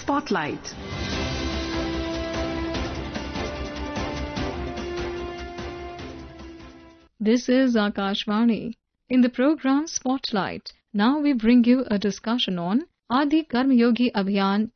Spotlight. This is Akashvani. In the program Spotlight, now we bring you a discussion on Adi Karmayogi Abhiyan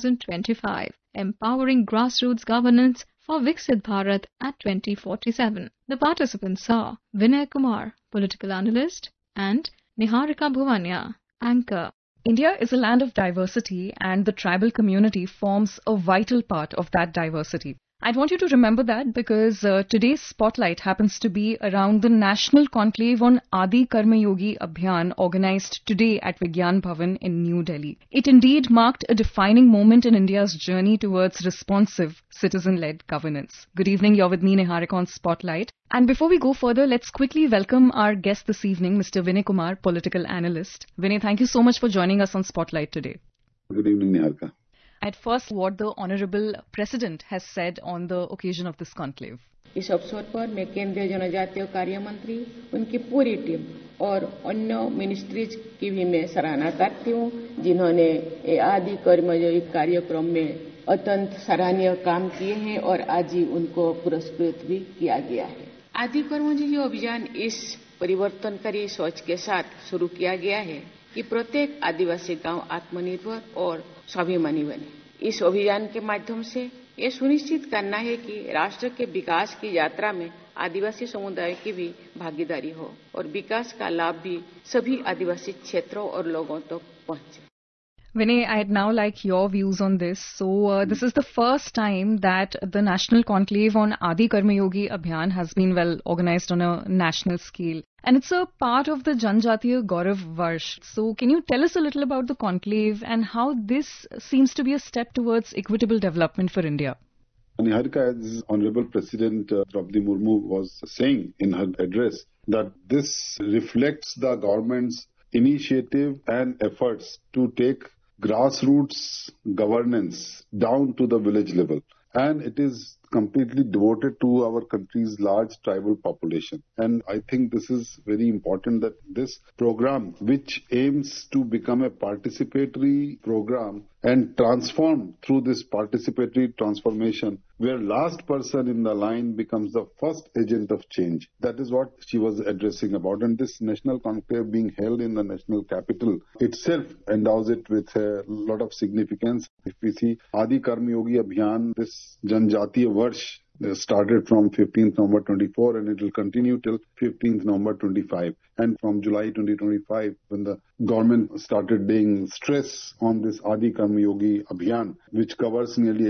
2025, Empowering Grassroots Governance for Viksit Bharat at 2047. The participants are Vinay Kumar, political analyst, and Niharika Bhuvania, anchor. India is a land of diversity, and the tribal community forms a vital part of that diversity. I'd want you to remember that because today's spotlight happens to be around the National Conclave on Adi Karmayogi Abhiyan organized today at Vigyan Bhavan in New Delhi. It indeed marked a defining moment in India's journey towards responsive, citizen-led governance. Good evening, you're with me, Niharika, on Spotlight. And before we go further, let's quickly welcome our guest this evening, Mr. Vinay Kumar, political analyst. Vinay, thank you so much for joining us on Spotlight today. Good evening, Niharika. At first, what the Honorable President has said on the occasion of this conclave. इस अवसर पर मैं केंद्रीय जनजातीय कार्य मंत्री, उनकी पूरी टीम और अन्य मिनिस्ट्रीज की भी मैं सराहना करती हूँ, जिन्होंने आदि कर्मयोगी कार्यक्रम में अत्यंत सराहनीय काम किए हैं और आज ही उनको पुरस्कृत भी किया गया है। आदि कर्मयोगी अभियान इस परिवर्तनकारी सोच के साथ शुरू किया गया है कि प्रत्येक आदिवासी गांव आत्मनिर्भर और स्वाभिमानी बने। इस अभियान के माध्यम से ये सुनिश्चित करना है कि राष्ट्र के विकास की यात्रा में आदिवासी समुदाय की भी भागीदारी हो और विकास का लाभ भी सभी आदिवासी क्षेत्रों और लोगों तक पहुंचे। Vinay, I'd now like your views on this. So, this is the first time that the National Conclave on Adi Karmayogi Abhiyan has been organized on a national scale. And it's a part of the Janjatiya Gaurav Varsh. So, can you tell us a little about the conclave and how this seems to be a step towards equitable development for India? Niharika, as Honorable President Draupadi Murmu was saying in her address, that this reflects the government's initiative and efforts to take grassroots governance down to the village level. And it is completely devoted to our country's large tribal population. And I think this is very important that this program, which aims to become a participatory program and transform through this participatory transformation, where last person in the line becomes the first agent of change. That is what she was addressing about. And this national conclave being held in the national capital itself endows it with a lot of significance. If we see Adi Karmayogi Abhiyan, this Janjatiya Varsh started from 15th November 24 and it will continue till 15th November 25. And from July 2025, when the government started laying stress on this Adi Karmayogi Abhiyan, which covers nearly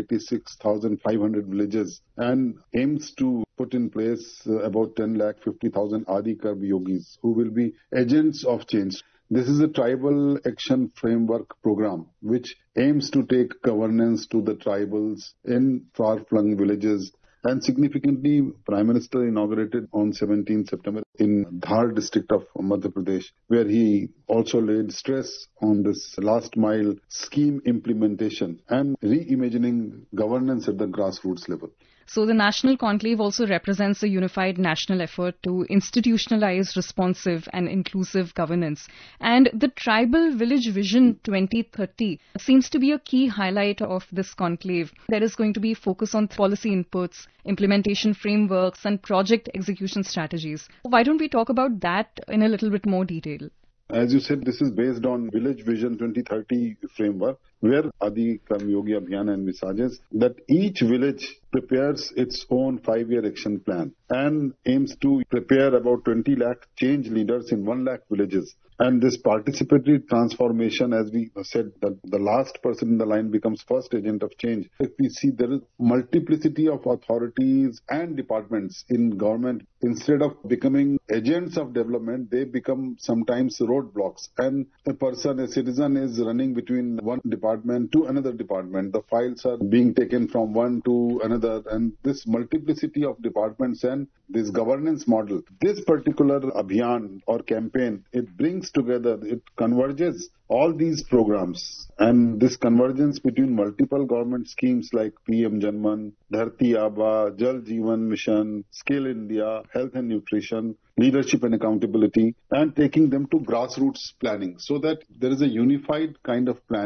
86,500 villages and aims to put in place about 10,50,000 Adi Karmayogis who will be agents of change. This is a tribal action framework program which aims to take governance to the tribals in far-flung villages. And significantly, Prime Minister inaugurated on 17 September in Dhar district of Madhya Pradesh, where he also laid stress on this last mile scheme implementation and reimagining governance at the grassroots level. So the National Conclave also represents a unified national effort to institutionalize responsive and inclusive governance. And the Tribal Village Vision 2030 seems to be a key highlight of this conclave. There is going to be focus on policy inputs, implementation frameworks, and project execution strategies. Why don't we talk about that in a little bit more detail? As you said, this is based on Village Vision 2030 framework, where Adi Karmayogi Abhiyan envisages that each village prepares its own 5-year action plan and aims to prepare about 20 lakh change leaders in 1 lakh villages. And this participatory transformation, as we said, that the last person in the line becomes first agent of change. If we see there is multiplicity of authorities and departments in government, instead of becoming agents of development, they become sometimes roadblocks. And a citizen is running between one department to another department. The files are being taken from one to another. And this multiplicity of departments and this governance model, this particular abhiyan or campaign, it brings together, it converges all these programs. And this convergence between multiple government schemes like PM Janman, Dharti Aaba, Jal Jeevan Mission, Skill India, Health and Nutrition, Leadership and Accountability, and taking them to grassroots planning so that there is a unified kind of planning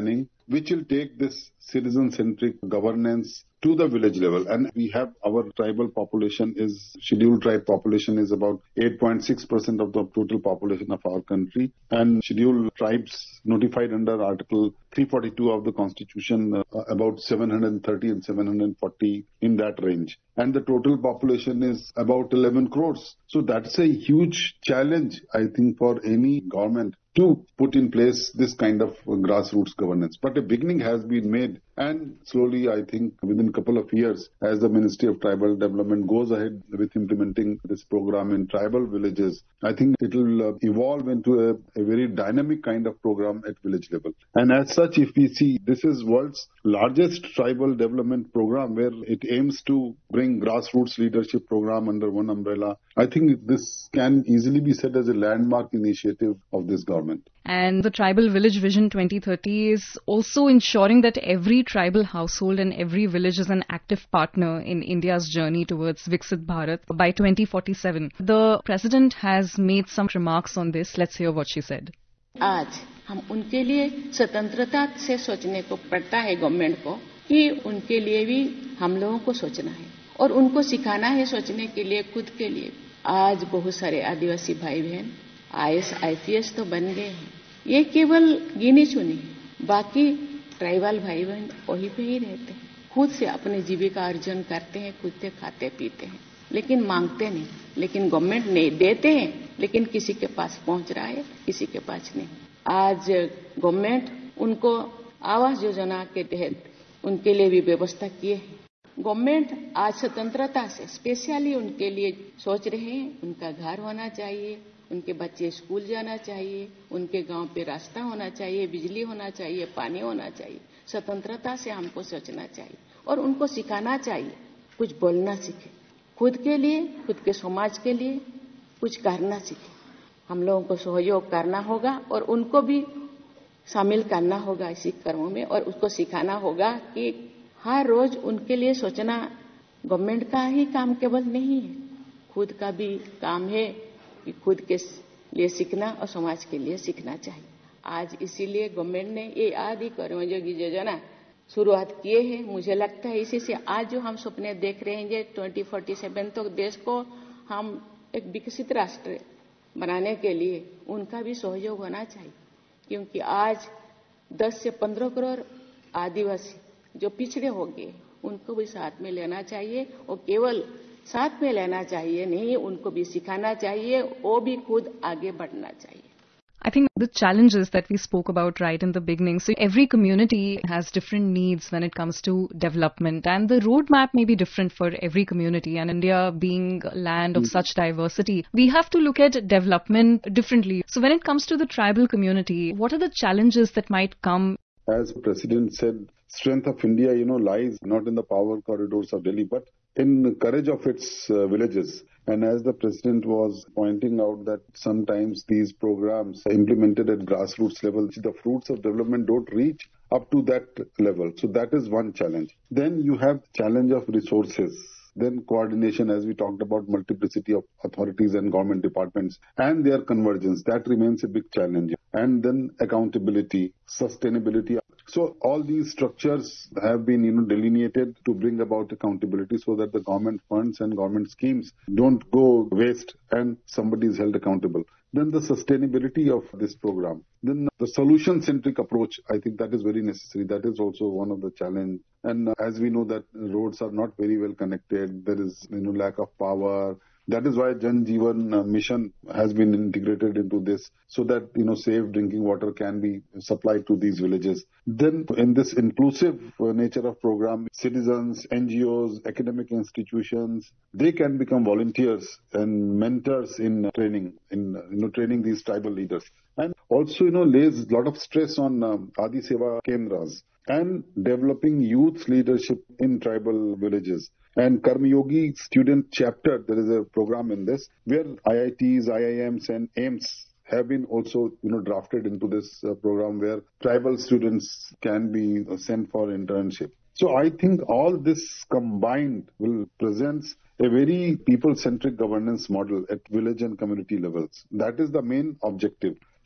which will take this citizen-centric governance to the village level. And we have our tribal population is, scheduled tribe population is about 8.6% of the total population of our country. And scheduled tribes notified under Article 342 of the Constitution, about 730 and 740 in that range. And the total population is about 11 crores. So that's a huge challenge, I think, for any government to put in place this kind of grassroots governance. But a beginning has been made, and slowly, I think, within a couple of years, as the Ministry of Tribal Development goes ahead with implementing this program in tribal villages, I think it will evolve into a very dynamic kind of program at village level. And as such, if we see, this is world's largest tribal development program where it aims to bring grassroots leadership program under one umbrella. I think this can easily be said as a landmark initiative of this government. And the Tribal Village Vision 2030 is also ensuring that every tribal household and every village is an active partner in India's journey towards Viksit Bharat by 2047. The President has made some remarks on this. Let's hear what she said. आज हम उनके लिए स्वतंत्रता से सोचने को पड़ता है गवर्नमेंट को कि उनके लिए भी हम लोगों को सोचना है और उनको सिखाना है सोचने के लिए, खुद के लिए। आज बहुत सारे आदिवासी भाई बहन IAS IPS तो बन गए हैं, ये केवल गिनी चुनी, बाकी ट्राइबल भाई बहन वहीं पे ही रहते हैं, खुद से अपने जीविका अर्जन करते हैं, खुद से खाते पीते हैं, लेकिन मांगते नहीं। लेकिन गवर्नमेंट नहीं देते हैं, लेकिन किसी के पास पहुंच रहा है, किसी के पास नहीं। आज गवर्नमेंट उनको आवास योजना के तहत उनके लिए भी व्यवस्था किए हैं। गवर्नमेंट आज स्वतंत्रता से स्पेशली उनके लिए सोच रहे हैं, उनका घर होना चाहिए, उनके बच्चे स्कूल जाना चाहिए, उनके गांव पे रास्ता होना चाहिए, बिजली होना चाहिए, पानी होना चाहिए। स्वतंत्रता से हमको सोचना चाहिए और उनको सिखाना चाहिए, कुछ बोलना सीखे, खुद के लिए, खुद के समाज के लिए कुछ करना सीखे। हम लोगों को सहयोग करना होगा और उनको भी शामिल करना होगा इसी कर्मों में, और उसको सिखाना होगा कि हर रोज उनके लिए सोचना गवर्नमेंट का ही काम केवल नहीं है, खुद का भी काम है कि खुद के लिए सीखना और समाज के लिए सीखना चाहिए। आज इसीलिए गवर्नमेंट ने ये आदि कर्मयोगी योजना शुरुआत किए हैं। मुझे लगता है इसी से आज जो हम सपने देख रहे हैं 2047 तक देश को हम एक विकसित राष्ट्र बनाने के लिए उनका भी सहयोग होना चाहिए, क्योंकि आज 10 से 15 करोड़ आदिवासी जो पिछड़े हो गए उनको भी साथ में लेना चाहिए, और केवल साथ में लेना चाहिए नहीं, उनको भी सिखाना चाहिए, वो भी खुद आगे बढ़ना चाहिए। I think the challenges that we spoke about right in the beginning. So every community has different needs when it comes to development, and the roadmap may be different for every community. And India being a land of such diversity, we have to look at development differently. So when it comes to the tribal community, what are the challenges that might come? As the President said, strength of India, lies not in the power corridors of Delhi, but in the courage of its villages. And as the President was pointing out that sometimes these programs implemented at grassroots level, the fruits of development don't reach up to that level. So that is one challenge. Then you have challenge of resources. Then coordination, as we talked about, multiplicity of authorities and government departments and their convergence. That remains a big challenge. And then accountability, sustainability. So all these structures have been, delineated to bring about accountability so that the government funds and government schemes don't go waste and somebody is held accountable. Then the sustainability of this program. Then the solution-centric approach, I think that is very necessary. That is also one of the challenge. And as we know that roads are not very well connected, there is lack of power. That is why Jan Jeevan Mission has been integrated into this so that, safe drinking water can be supplied to these villages. Then in this inclusive nature of program, citizens, NGOs, academic institutions, they can become volunteers and mentors in training, training these tribal leaders. And also, lays a lot of stress on Adi Seva Kendras and developing youth leadership in tribal villages. And Karmayogi student chapter, there is a program in this where IITs, IIMs and AIMS have been also, drafted into this program where tribal students can be sent for internship. So I think all this combined will present a very people-centric governance model at village and community levels. That is the main objective.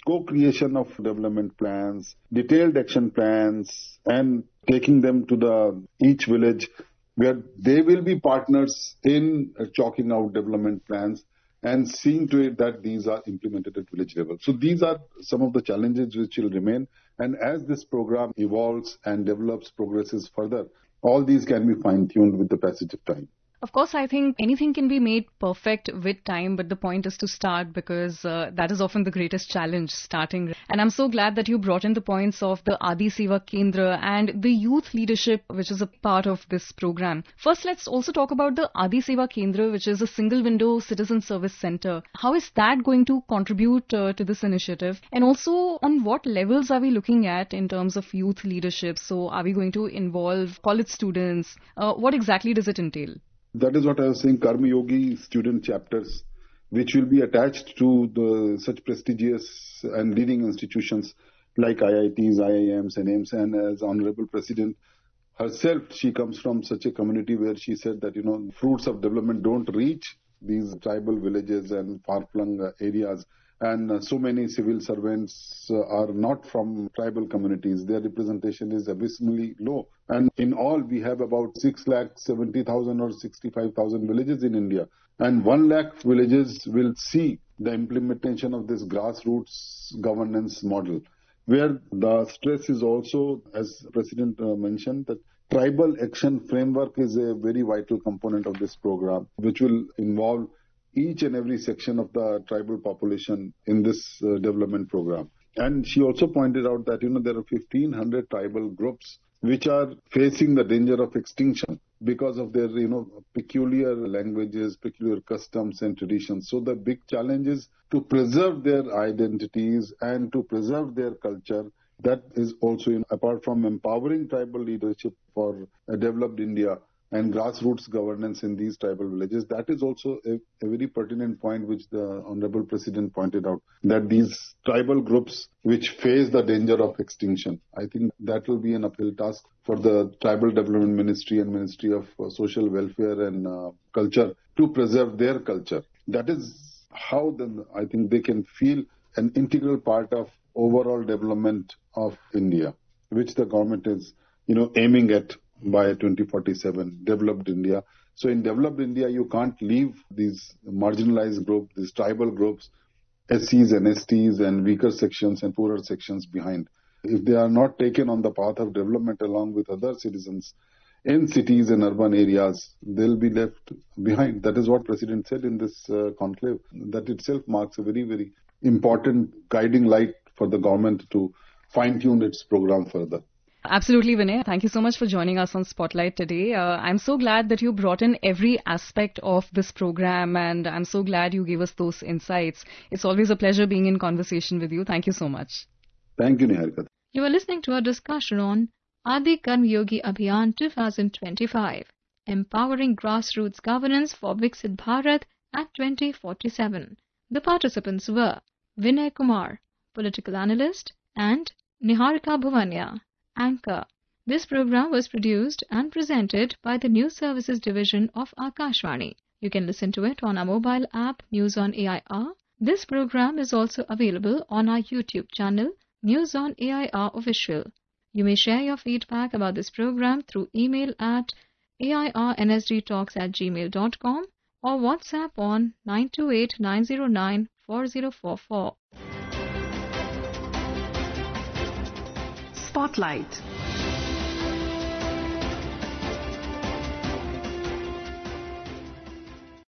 co-creation of development plans, detailed action plans, and taking them to each village where they will be partners in chalking out development plans and seeing to it that these are implemented at village level. So these are some of the challenges which will remain. And as this program evolves and develops, progresses further, all these can be fine-tuned with the passage of time. Of course, I think anything can be made perfect with time, but the point is to start, because that is often the greatest challenge, starting. And I'm so glad that you brought in the points of the Adi Seva Kendra and the youth leadership, which is a part of this program. First, let's also talk about the Adi Seva Kendra, which is a single window citizen service center. How is that going to contribute to this initiative? And also, on what levels are we looking at in terms of youth leadership? So are we going to involve college students? What exactly does it entail? That is what I was saying, Karma Yogi student chapters, which will be attached to such prestigious and leading institutions like IITs, IIMs, and AIMS. And as Honorable President herself, she comes from such a community where she said that, fruits of development don't reach these tribal villages and far-flung areas. And so many civil servants are not from tribal communities. Their representation is abysmally low. And in all, we have about 6,70,000 or 65,000 villages in India. And 1 lakh villages will see the implementation of this grassroots governance model, where the stress is also, as President mentioned, that tribal action framework is a very vital component of this program, which will involve each and every section of the tribal population in this development program. And she also pointed out that, there are 1,500 tribal groups which are facing the danger of extinction because of their, peculiar languages, peculiar customs and traditions. So the big challenge is to preserve their identities and to preserve their culture. That is also, apart from empowering tribal leadership for a developed India and grassroots governance in these tribal villages, that is also a very pertinent point which the Honorable President pointed out, that these tribal groups which face the danger of extinction, I think that will be an uphill task for the Tribal Development Ministry and Ministry of Social Welfare and Culture to preserve their culture. That is how then I think they can feel an integral part of overall development of India, which the government is, aiming at by 2047, developed India. So in developed India, you can't leave these marginalized groups, these tribal groups, SCs and STs and weaker sections and poorer sections behind. If they are not taken on the path of development along with other citizens in cities and urban areas, they'll be left behind. That is what President said in this conclave. That itself marks a very, very important guiding light for the government to fine-tune its program further. Absolutely, Vinay. Thank you so much for joining us on Spotlight today. I'm so glad that you brought in every aspect of this program, and I'm so glad you gave us those insights. It's always a pleasure being in conversation with you. Thank you so much. Thank you, Niharika. You are listening to a discussion on Adi Karma Yogi Abhiyan 2025, Empowering Grassroots Governance for Viksit Bharat at 2047. The participants were Vinay Kumar, Political Analyst, and Niharika Bhuvania, Anchor. This program was produced and presented by the News Services Division of Akashvani. You can listen to it on our mobile app News on AIR. This program is also available on our YouTube channel News on AIR Official. You may share your feedback about this program through email at airnsdtalks@gmail.com or WhatsApp on 928-909-4044. Spotlight.